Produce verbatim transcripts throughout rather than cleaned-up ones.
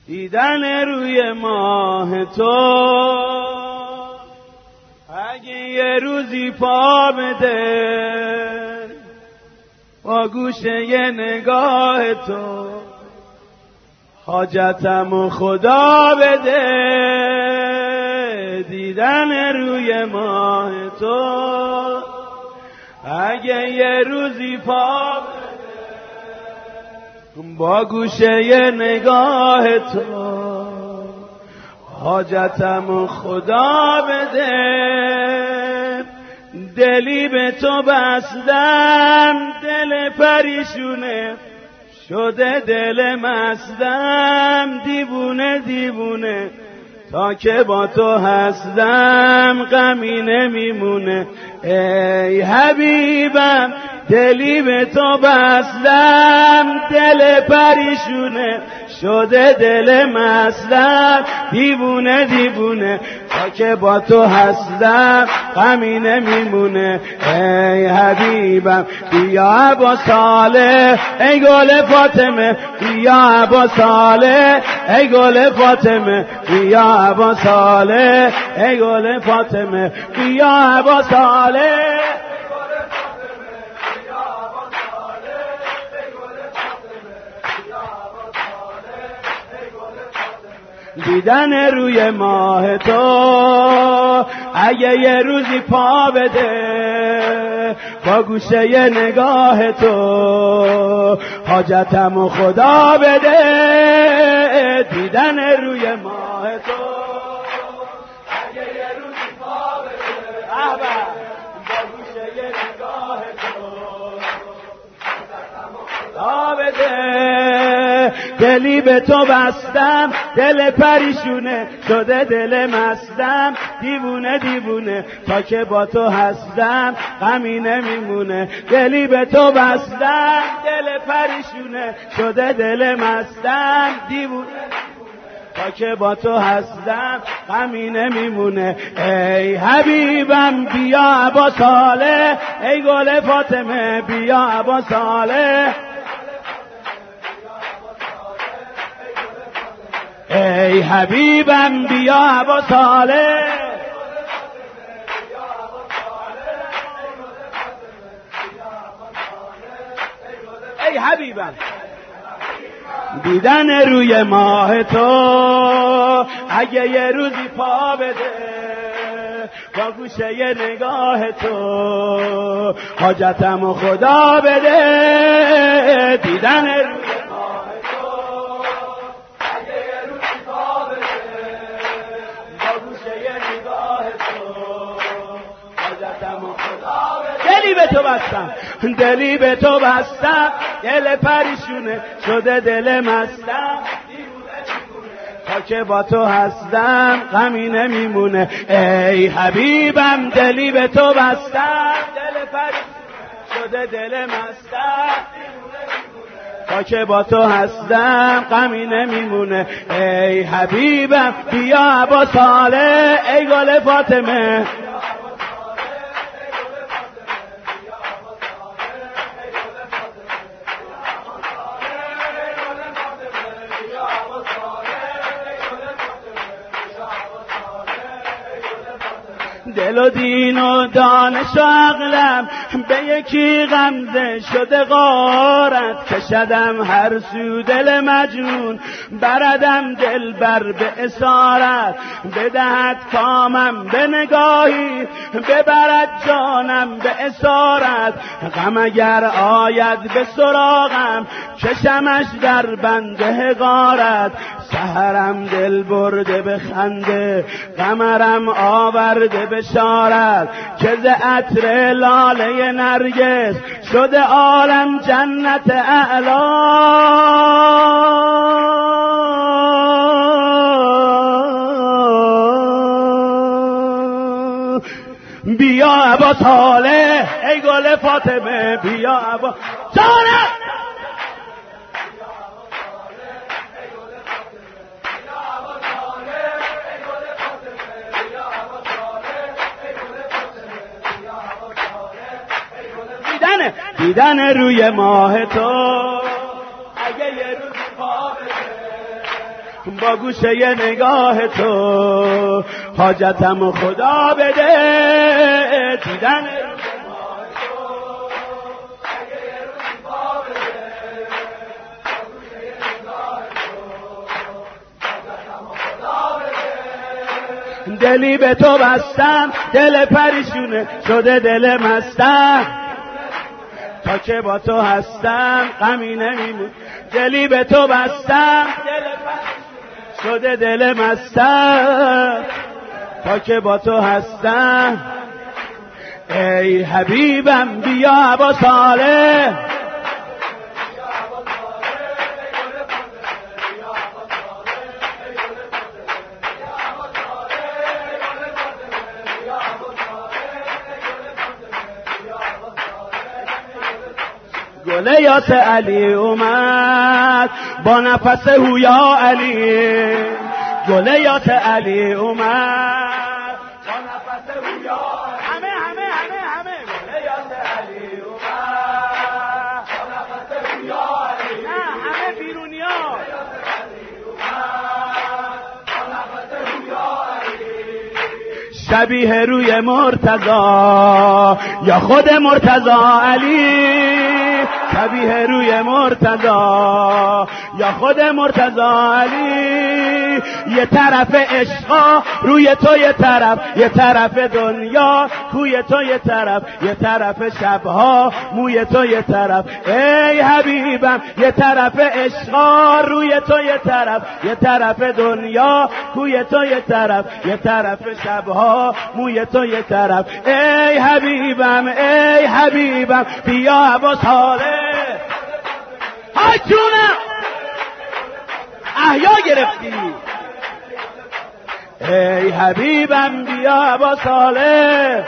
دیدن روی ماه تو اگه یه روزی پا بده با گوشه یه نگاه تو حاجتمو خدا بده. دیدن روی ماه تو اگه یه روزی پا بده با گوشه یه نگاه تو حاجتمو خدا بده. دلی به تو بستم دل پریشونه شده دل مستم دیوونه دیوونه تا که با تو هستم غمی نمیمونه. ای حبیبم دلی به تو بستم دل پریشونه شده دل مستم دیوونه دیوونه تا که با تو هستم غمی نمیمونه. ای حبیبم بیا ابا صالح ای گل فاطمه بیا ابا صالح ای گل فاطمه بیا ابا صالح ای گل فاطمه بیا ابا صالح. دیدن روی ماه تو اگه یه روزی پا بده با گوشه یه نگاه تو حاجتمو خدا بده. دیدن روی ماه تو اگه یه روزی پا بده با گوشه یه نگاه تو حاجتمو خدا بده. دلی به تو بستم دل پریشونه شده دل مستم دیوونه دیوونه تا که با تو هستم غمی نمیمونه. دلی به تو بستم دل پریشونه شده دل مستم دیوونه تا که با تو هستم غمی نمیمونه. ای حبیبم بیا ابا صالح ای گل فاطمه بیا ابا صالح. ای حبیبم بیا ابا صالح ای حبیبم. دیدن روی ماه تو اگه یه روزی پا بده با گوشه یه نگاه تو حاجتمو خدا بده. دیدن روی دلی به تو بستم دلی به تو بستم دل پریشونه شده دل مستم تا که با تو هستم غمی نمیمونه. ای حبیبم دلی به تو بستم دل پریشونه شده دل مستم تا که با تو هستم غمی نمیمونه. ای حبیبم بیا ابا صالح ای گل فاطمه دل و دین و دانش و عقلم به یکی غمزه شده غارت کشدم هر سو دل مجنون بردم دل بر به اسارت بدهد کامم به نگاهی ببرد جانم به اسارت غم اگر آید به سراغم چشمش در بند حقارت سحرم دل برده به خنده قمرم آورده به بشارت که ز عطر لاله نرگس شده عالم جنت اعلا. بیا ابا صالح ای گل فاطمه بیا ابا صالح دیدن روی ماه تو اگه یه روز پا بده با گوشه نگاه تو حاجتم خدا بده دیدن دلی به تو بستم دل پریشونه شده دل مستم تا که با تو هستم غمی نمیمون دلی به تو بستم دل پریشونه شده دل مستم تا که با تو هستم ای حبیبم بیا ابا صالح گل یاس علی اومد با نفس هویا علی گل یاس علی اومد با نفس هویا همه همه همه همه گل یاس علی اومد با نفس هویا علی نه همه بیرونیا شبیه روی مرتضی یا خود مرتضی علی شبیه روی مرتضی یا خود مرتضی علی یه طرف عشقا روی تو یه طرف یه طرف دنیا کوی تو یه طرف یه طرف شبها موی تو یه طرف ای حبیبم یه طرف عشقا روی تو یه طرف یه طرف دنیا کوی تو یه طرف یه طرف شبها موی تو یه طرف ای حبیبم ای حبیبم بیا ابا صالح های جونم احیا گرفتی ای حبیبم بیا ابا صالح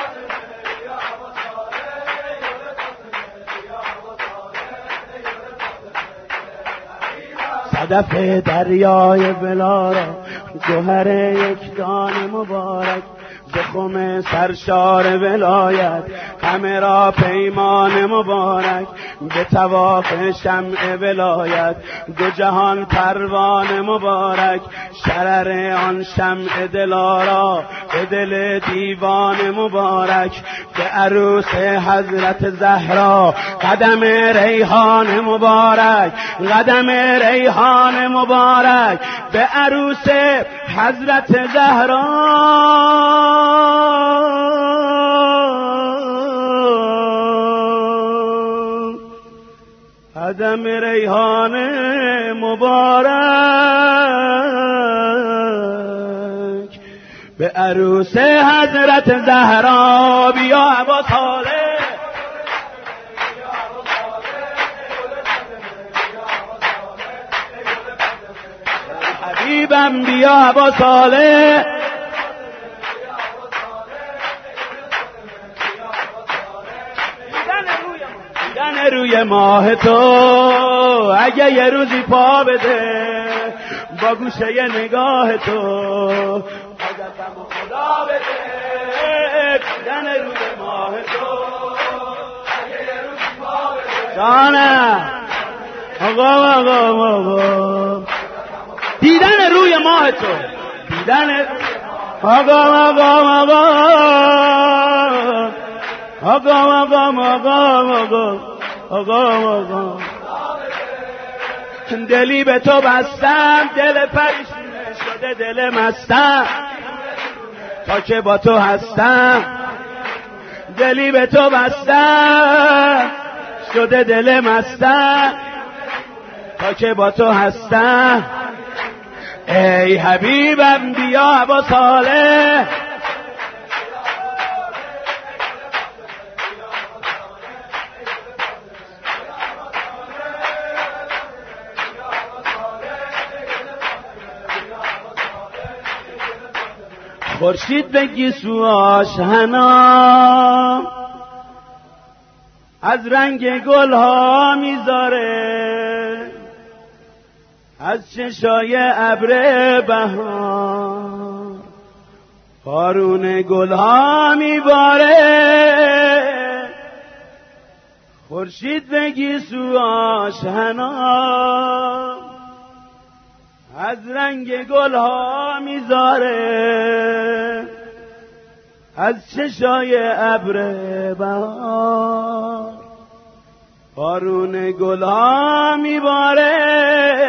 صدف دریای بلا را گوهر یک دانه مبارک زخم سرشار ولایت همه را پیمان مبارک به طواف شمع ولایت دو جهان پروانه مبارک شرر آن شمع دلارا به دل دیوان مبارک به عروس حضرت زهرا قدم ریحان مبارک قدم ریحان مبارک به عروس حضرت زهرا قدم ریحان مبارک به عروس حضرت زهرا بیا ابا صالح حبیبم بیا ابا صالح دیدن روی ماه تو اگه یه روزی پا بده با گوشه نگاه تو حاجتم خدا بده دیدن روی ماه تو اگه یه روزی پا بده جانه آقا آقا آقا دیدن روی ماه تو دیدن آقا آقا آقا آقا آقا آقا آقا آقا دلی به تو بستم دل پریشونه شده دل مستم تا که با تو هستم دلی به تو بستم شده دل مستم تا که با تو هستم ای حبیبم بیا ابا صالح خورشید به گیسو آشنا از رنگ گل ها میذاره از چشای ابر بهار بارون گل ها میباره خورشید به گیسو آشنا از رنگ گلها میذاره، از چشای ابر بهار بارون گلها میباره.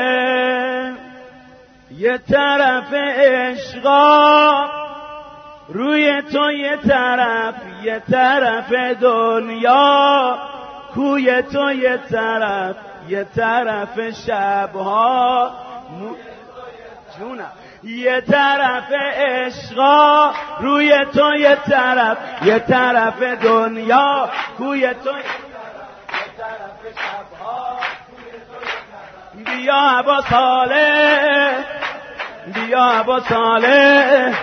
یه طرف عشقا روی تو، یه طرف یه طرف دنیا کوی تو، یه طرف یه طرف شبها م... جونم یه طرف عشقا روی تو، یه طرف یه طرف دنیا کوی تو، یه طرف شبها. بیا ابا صالح، بیا ابا صالح،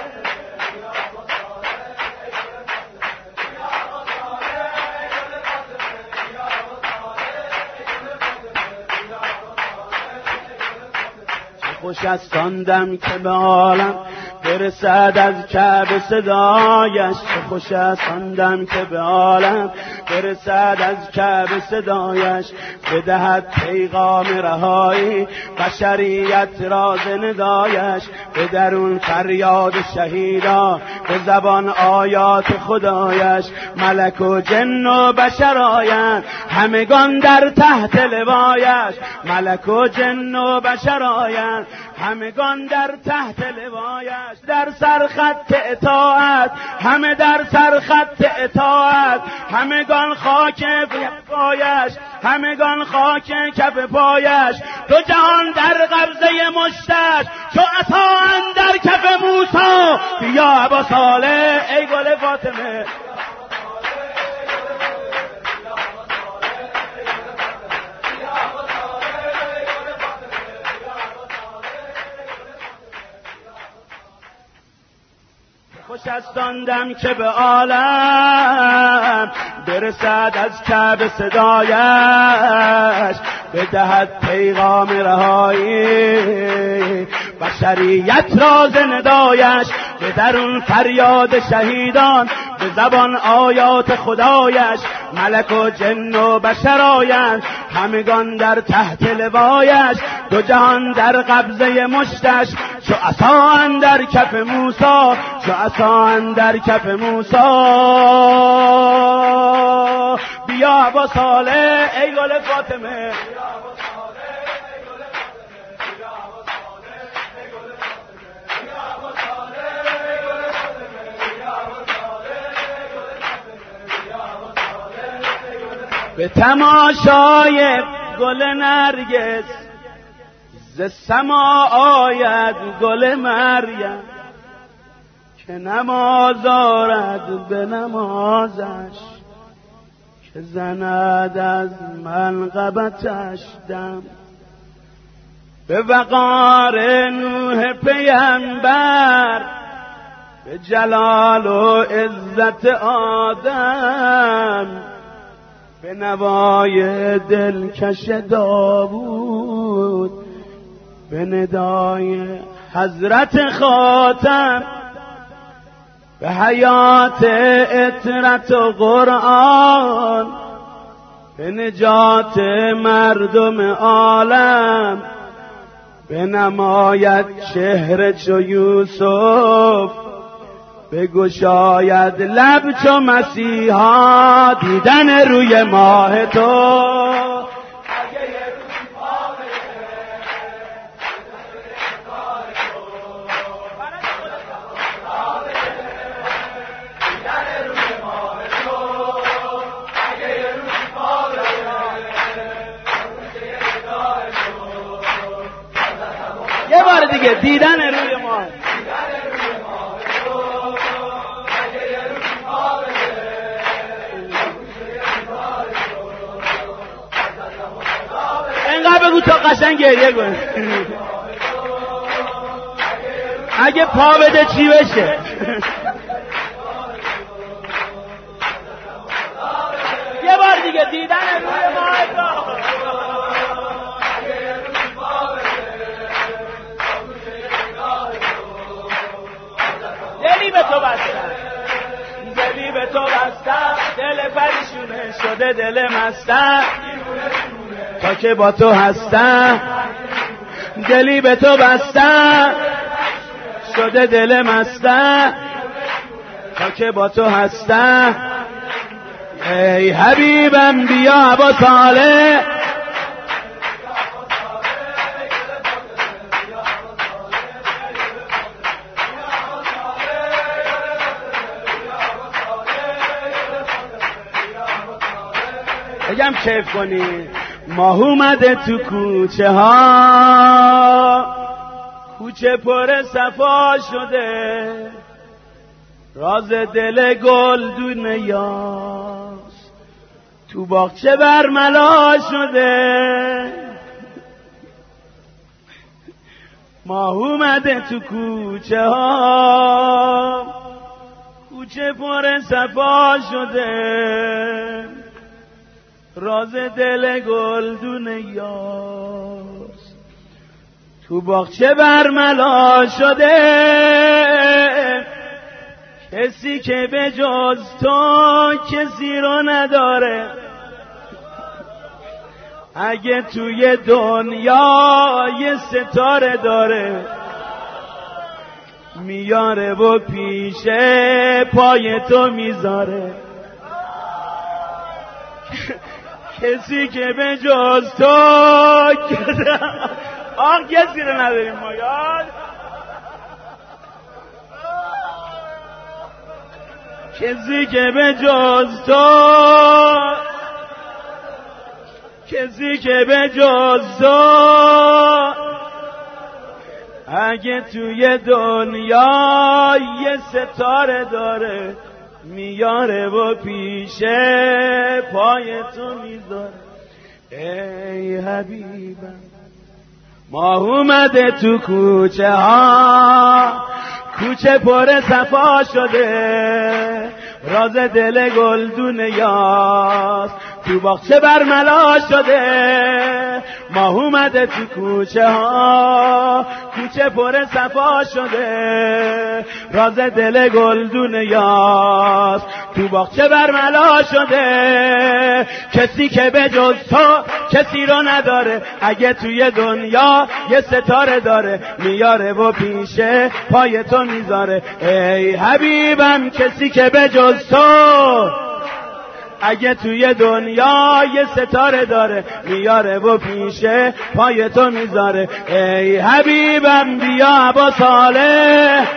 خوش است آن دم که به عالم برسد از کعبه صدایش. خوش است آن دم که به عالم برسد از کعبه صدایش. بدهد پیغام رهایی بشریت را ز ندایش. به درون فریاد شهیدا به زبان آیات خدایش. ملک و جن و بشر آیند همگان در تحت لوایش. ملک و جن و بشر آیند همگان در تحت لوایش. در سر خط اطاعت، همه در سر خط اطاعت. همگان خاک پایش، همگان خاک کف پایش. دو جهان در قبضه مشتش، چو عصا اندر کف موسی. بیا ابا صالح ای گل فاطمه، خوش است آن دم که به عالم برسد از کعبه صدایش. بدهد پیغام رهایی بشریت را ز ندایش. به درون فریاد شهیدان به زبان آیات خدایش. ملک و جن و بشر آیند همگان در تحت لوایش. دو جهان در قبضه مشتش، چو عصا اندر کف موسی، چو عصا اندر کف موسی. بیا ابا صالح ای گل فاطمه، به تماشای گل نرگس ز سما آید گل مریم. که نماز آرد به نمازش، که زند از منقبتش دم. به وقار نوح پیمبر، به جلال و عزت آدم. به نوای دلکش داوود، به ندای حضرت خاتم. به حیات اطرت و قرآن، به نجات مردم عالم. به نماید چهره چو یوسف، بگشاید لب چو مسیحا. دیدن روی ماه تو یه بار دیگه دیدن روی ماه. اینقدر بگو تا قشنگ گریه کن. اگه پا بده چی بشه؟ یه بار دیگه دیدن روی ماه تو. دلی به تو بستم، دلی به تو بستم. دل پریشونه شده دل مستم. تا که با تو هستم دلی به تو بسته شده دل مسته تا که با تو هسته ای حبیبم بیا ابا صالح بگم کیف کنی ماه اومده تو کوچه ها کوچه پر صفا شده راز دل گلدون یاس تو باغچه برملا شده ماه اومده تو کوچه ها کوچه پر صفا شده راز دل گلدون یاس تو باغچه برملا شده کسی که به جز تو کسی رو نداره اگه توی دنیا یه ستاره داره میاره و پیشه پای تو میذاره کسی که به جز تو آه کسی رو نداریم ما یاد کسی که به جز تو کسی که به جز تو اگه توی دنیا یه ستاره داره میاره و پیشه پای تو میذاره ای حبیبم ماه اومده تو کوچه ها کوچه پر صفا شده راز دل گلدون یاس تو باغچه برملا شده ماه اومده تو کوچه ها کوچه پر صفا شده راز دل گلدون یاس تو باغچه برملا شده کسی که به جز تو کسی رو نداره اگه توی دنیا یه ستاره داره میاره و پیشه پای تو میذاره ای حبیبم کسی که به جز تو اگه توی دنیا یه ستاره داره میاره و پیشه پای تو میذاره ای حبیبم بیا ابا صالح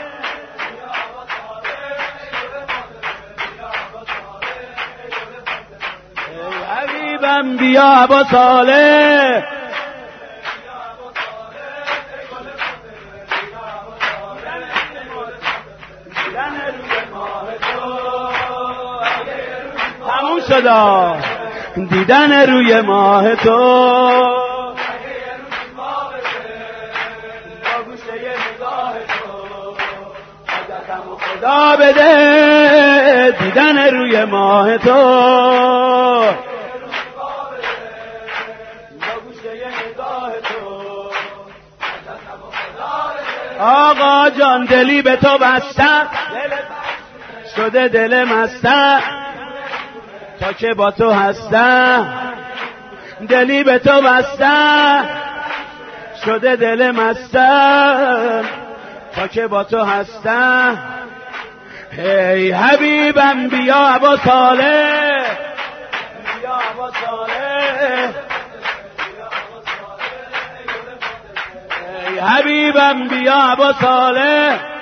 ای حبیبم بیا ابا صالح شدا دیدن روی ماه تو با گوشه نگاه تو عزتم خدا بده دیدن روی ماه تو با گوشه نگاه تو آقا جان دلی به تو بسته شده دل مسته تا که با تو هستم دلی به تو بسته شده دل مستم تا که با تو هستم ای حبیبم بیا ابا صالح بیا ابا صالح ای حبیبم بیا ابا صالح